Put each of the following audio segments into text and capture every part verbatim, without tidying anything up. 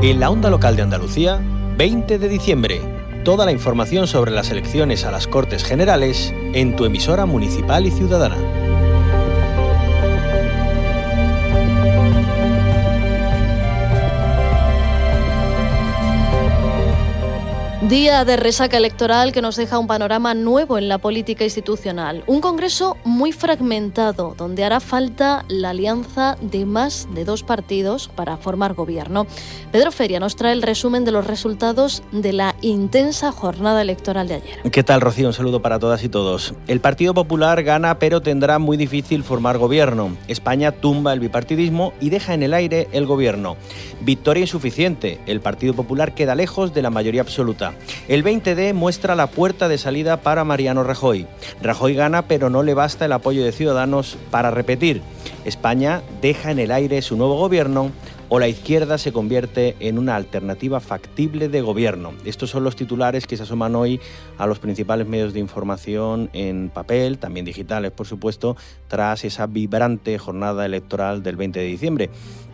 En la onda local de Andalucía, veinte de diciembre. Toda la información sobre las elecciones a las Cortes Generales en tu emisora municipal y ciudadana. Día de resaca electoral que nos deja un panorama nuevo en la política institucional. Un Congreso muy fragmentado, donde hará falta la alianza de más de dos partidos para formar gobierno. Pedro Feria nos trae el resumen de los resultados de la intensa jornada electoral de ayer. ¿Qué tal, Rocío? Un saludo para todas y todos. El Partido Popular gana, pero tendrá muy difícil formar gobierno. España tumba el bipartidismo y deja en el aire el gobierno. Victoria insuficiente. El Partido Popular queda lejos de la mayoría absoluta. El veinte de muestra la puerta de salida para Mariano Rajoy. Rajoy gana, pero no le basta el apoyo de Ciudadanos para repetir. España deja en el aire su nuevo gobierno o la izquierda se convierte en una alternativa factible de gobierno. Estos son los titulares que se asoman hoy a los principales medios de información en papel, también digitales, por supuesto, tras esa vibrante jornada electoral del veinte de diciembre.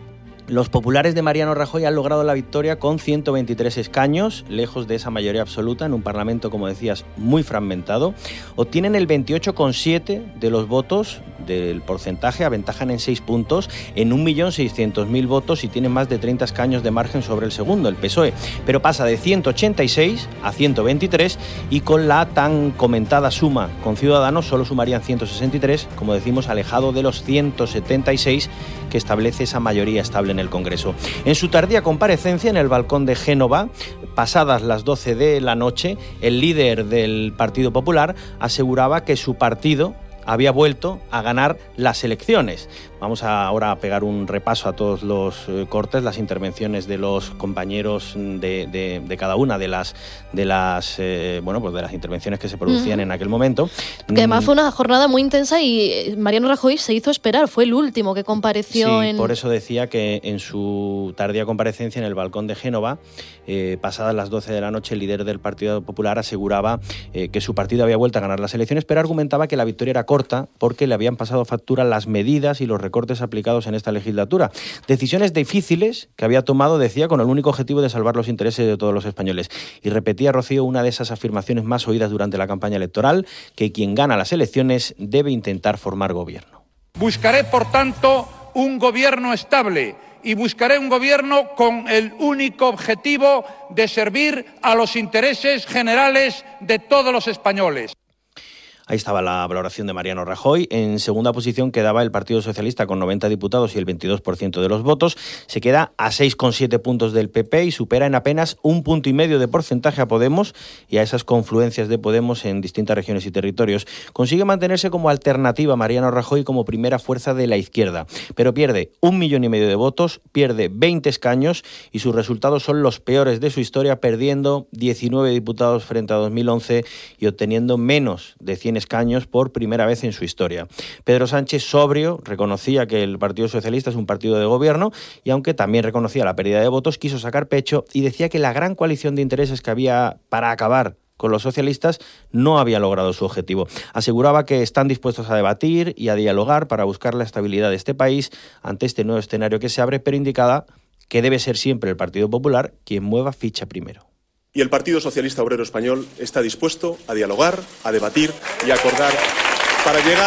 Los populares de Mariano Rajoy han logrado la victoria con ciento veintitrés escaños, lejos de esa mayoría absoluta, en un Parlamento, como decías, muy fragmentado. Obtienen el veintiocho coma siete de los votos del porcentaje, aventajan en seis puntos, en un millón seiscientos mil votos y tienen más de treinta escaños de margen sobre el segundo, el P S O E. Pero pasa de ciento ochenta y seis a ciento veintitrés y con la tan comentada suma con Ciudadanos solo sumarían ciento sesenta y tres, como decimos, alejado de los ciento setenta y seis que establece esa mayoría estable en el Congreso. En su tardía comparecencia en el balcón de Génova, pasadas las doce de la noche, el líder del Partido Popular aseguraba que su partido había vuelto a ganar las elecciones. Vamos a ahora a pegar un repaso a todos los eh, cortes, las intervenciones de los compañeros de, de, de cada una de las de las eh, bueno pues de las intervenciones que se producían mm. en aquel momento. Que además fue una jornada muy intensa y Mariano Rajoy se hizo esperar, fue el último que compareció. Sí, en... por eso decía que en su tardía comparecencia en el balcón de Génova, eh, pasadas las doce de la noche, el líder del Partido Popular aseguraba eh, que su partido había vuelto a ganar las elecciones, pero argumentaba que la victoria era corta porque le habían pasado factura las medidas y los recortes aplicados en esta legislatura. Decisiones difíciles que había tomado, decía, con el único objetivo de salvar los intereses de todos los españoles. Y repetía, Rocío, una de esas afirmaciones más oídas durante la campaña electoral, que quien gana las elecciones debe intentar formar gobierno. Buscaré, por tanto, un gobierno estable y buscaré un gobierno con el único objetivo de servir a los intereses generales de todos los españoles. Ahí estaba la valoración de Mariano Rajoy. En segunda posición quedaba el Partido Socialista con noventa diputados y el veintidós por ciento de los votos. Se queda a seis coma siete puntos del P P y supera en apenas un punto y medio de porcentaje a Podemos y a esas confluencias de Podemos en distintas regiones y territorios. Consigue mantenerse como alternativa a Mariano Rajoy como primera fuerza de la izquierda, pero pierde un millón y medio de votos, pierde veinte escaños y sus resultados son los peores de su historia, perdiendo diecinueve diputados frente a dos mil once y obteniendo menos de cien escaños por primera vez en su historia. Pedro Sánchez, sobrio, reconocía que el Partido Socialista es un partido de gobierno y aunque también reconocía la pérdida de votos, quiso sacar pecho y decía que la gran coalición de intereses que había para acabar con los socialistas no había logrado su objetivo. Aseguraba que están dispuestos a debatir y a dialogar para buscar la estabilidad de este país ante este nuevo escenario que se abre, pero indicaba que debe ser siempre el Partido Popular quien mueva ficha primero. Y el Partido Socialista Obrero Español está dispuesto a dialogar, a debatir y a acordar para llegar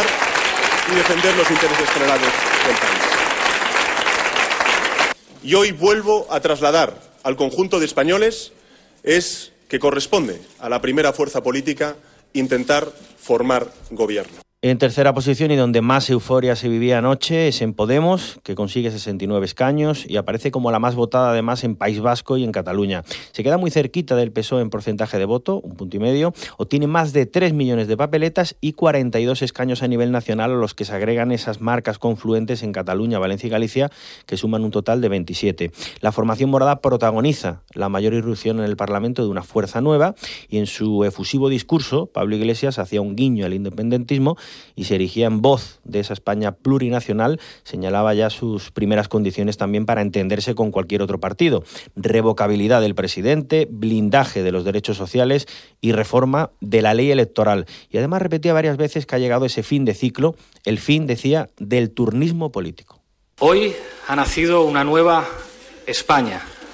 y defender los intereses generales del país. Y hoy vuelvo a trasladar al conjunto de españoles es que corresponde a la primera fuerza política intentar formar gobierno. En tercera posición y donde más euforia se vivía anoche es en Podemos, que consigue sesenta y nueve escaños y aparece como la más votada además en País Vasco y en Cataluña. Se queda muy cerquita del P S O E en porcentaje de voto, un punto y medio, obtiene más de tres millones de papeletas y cuarenta y dos escaños a nivel nacional a los que se agregan esas marcas confluentes en Cataluña, Valencia y Galicia, que suman un total de veintisiete. La formación morada protagoniza la mayor irrupción en el Parlamento de una fuerza nueva y en su efusivo discurso, Pablo Iglesias hacía un guiño al independentismo y se erigía en voz de esa España plurinacional, señalaba ya sus primeras condiciones también para entenderse con cualquier otro partido: revocabilidad del presidente, blindaje de los derechos sociales y reforma de la ley electoral. Y además repetía varias veces que ha llegado ese fin de ciclo, el fin, decía, del turnismo político. Hoy ha nacido una nueva España,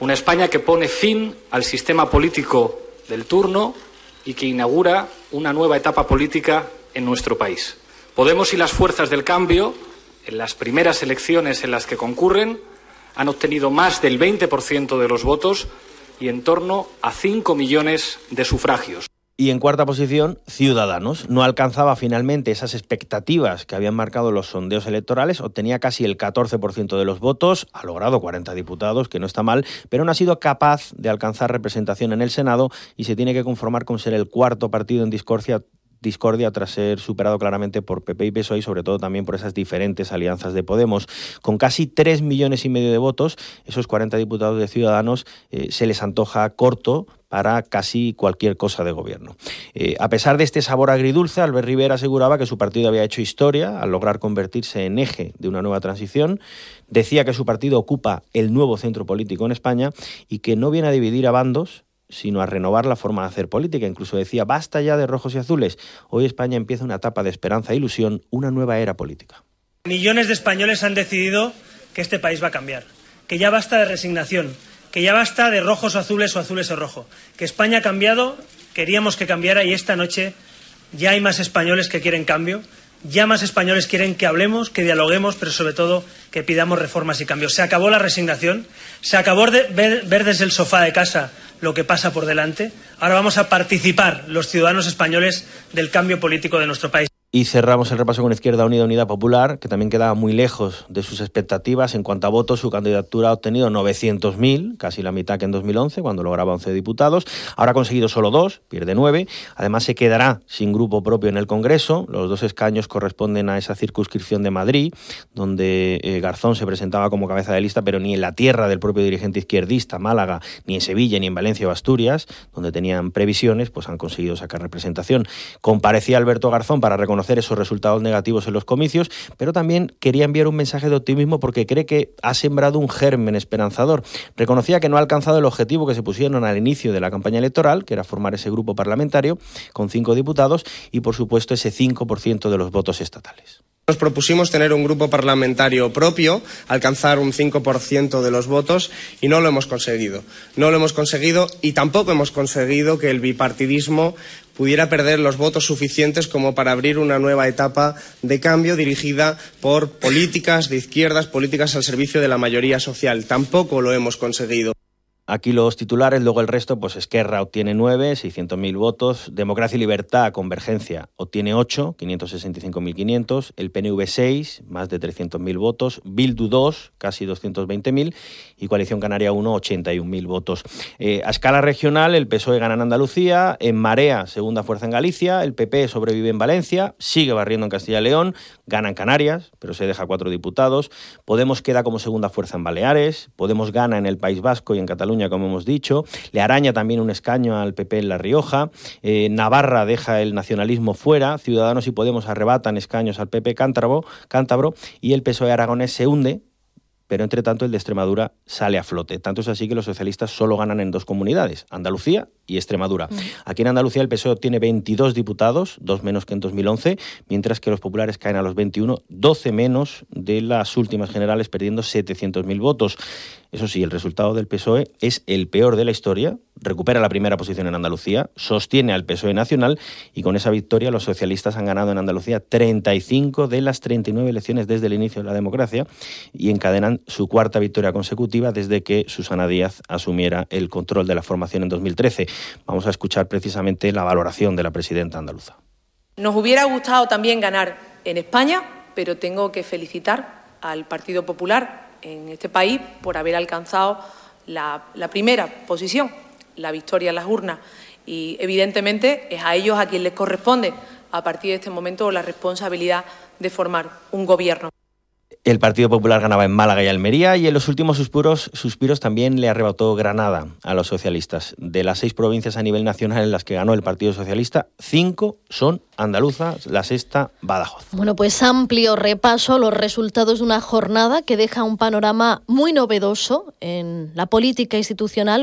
Una España que pone fin al sistema político del turno y que inaugura una nueva etapa política en nuestro país. Podemos y las fuerzas del cambio, en las primeras elecciones en las que concurren, han obtenido más del veinte por ciento de los votos y en torno a cinco millones de sufragios. Y en cuarta posición, Ciudadanos. No alcanzaba finalmente esas expectativas que habían marcado los sondeos electorales, obtenía casi el catorce por ciento de los votos, ha logrado cuarenta diputados, que no está mal, pero no ha sido capaz de alcanzar representación en el Senado y se tiene que conformar con ser el cuarto partido en discordia discordia tras ser superado claramente por P P y P S O E y sobre todo también por esas diferentes alianzas de Podemos. Con casi tres millones y medio de votos, esos cuarenta diputados de Ciudadanos eh, se les antoja corto para casi cualquier cosa de gobierno. Eh, a pesar de este sabor agridulce, Albert Rivera aseguraba que su partido había hecho historia al lograr convertirse en eje de una nueva transición. Decía que su partido ocupa el nuevo centro político en España y que no viene a dividir a bandos, sino a renovar la forma de hacer política. Incluso decía, basta ya de rojos y azules. Hoy España empieza una etapa de esperanza e ilusión, una nueva era política. Millones de españoles han decidido que este país va a cambiar, que ya basta de resignación, que ya basta de rojos o azules o azules o rojo, que España ha cambiado, queríamos que cambiara y esta noche ya hay más españoles que quieren cambio, ya más españoles quieren que hablemos, que dialoguemos, pero sobre todo que pidamos reformas y cambios. Se acabó la resignación, se acabó de ver, ver desde el sofá de casa lo que pasa por delante. Ahora vamos a participar los ciudadanos españoles del cambio político de nuestro país. Y cerramos el repaso con Izquierda Unida, Unidad Popular, que también quedaba muy lejos de sus expectativas. En cuanto a votos, su candidatura ha obtenido novecientos mil, casi la mitad que en dos mil once, cuando lograba once diputados. Ahora ha conseguido solo dos, pierde nueve. Además, se quedará sin grupo propio en el Congreso. Los dos escaños corresponden a esa circunscripción de Madrid, donde eh, Garzón se presentaba como cabeza de lista, pero ni en la tierra del propio dirigente izquierdista, Málaga, ni en Sevilla, ni en Valencia o Asturias, donde tenían previsiones, pues han conseguido sacar representación. Comparecía Alberto Garzón para reconocer esos resultados negativos en los comicios, pero también quería enviar un mensaje de optimismo porque cree que ha sembrado un germen esperanzador. Reconocía que no ha alcanzado el objetivo que se pusieron al inicio de la campaña electoral, que era formar ese grupo parlamentario con cinco diputados y, por supuesto, ese cinco por ciento de los votos estatales. Nos propusimos tener un grupo parlamentario propio, alcanzar un cinco por ciento de los votos y no lo hemos conseguido. No lo hemos conseguido y tampoco hemos conseguido que el bipartidismo pudiera perder los votos suficientes como para abrir una nueva etapa de cambio dirigida por políticas de izquierdas, políticas al servicio de la mayoría social. Tampoco lo hemos conseguido. Aquí los titulares, luego el resto, pues Esquerra obtiene nueve, seiscientos mil votos, Democracia y Libertad, Convergencia, obtiene ocho, quinientos sesenta y cinco mil quinientos, el P N V seis, más de trescientos mil votos, Bildu dos, casi doscientos veinte mil y Coalición Canaria uno, ochenta y un mil votos. Eh, a escala regional, el P S O E gana en Andalucía, en Marea, segunda fuerza en Galicia, el P P sobrevive en Valencia, sigue barriendo en Castilla y León, gana en Canarias, pero se deja cuatro diputados, Podemos queda como segunda fuerza en Baleares, Podemos gana en el País Vasco y en Cataluña, como hemos dicho, le araña también un escaño al P P en La Rioja, eh, Navarra deja el nacionalismo fuera, Ciudadanos y Podemos arrebatan escaños al P P cántabro, cántabro y el P S O E aragonés se hunde, pero entre tanto el de Extremadura sale a flote. Tanto es así que los socialistas solo ganan en dos comunidades, Andalucía y Extremadura. Mm. Aquí en Andalucía el P S O E obtiene veintidós diputados, dos menos que en dos mil once, mientras que los populares caen a los veintiuno, doce menos de las últimas generales, perdiendo setecientos mil votos. Eso sí, el resultado del P S O E es el peor de la historia, recupera la primera posición en Andalucía, sostiene al P S O E nacional y con esa victoria los socialistas han ganado en Andalucía treinta y cinco de las treinta y nueve elecciones desde el inicio de la democracia y encadenan su cuarta victoria consecutiva desde que Susana Díaz asumiera el control de la formación en dos mil trece. Vamos a escuchar precisamente la valoración de la presidenta andaluza. Nos hubiera gustado también ganar en España, pero tengo que felicitar al Partido Popular en este país por haber alcanzado la, la primera posición, la victoria en las urnas. Y evidentemente es a ellos a quien les corresponde a partir de este momento la responsabilidad de formar un gobierno. El Partido Popular ganaba en Málaga y Almería y en los últimos suspiros, suspiros también le arrebató Granada a los socialistas. De las seis provincias a nivel nacional en las que ganó el Partido Socialista, cinco son andaluzas, la sexta Badajoz. Bueno, pues amplio repaso a los resultados de una jornada que deja un panorama muy novedoso en la política institucional.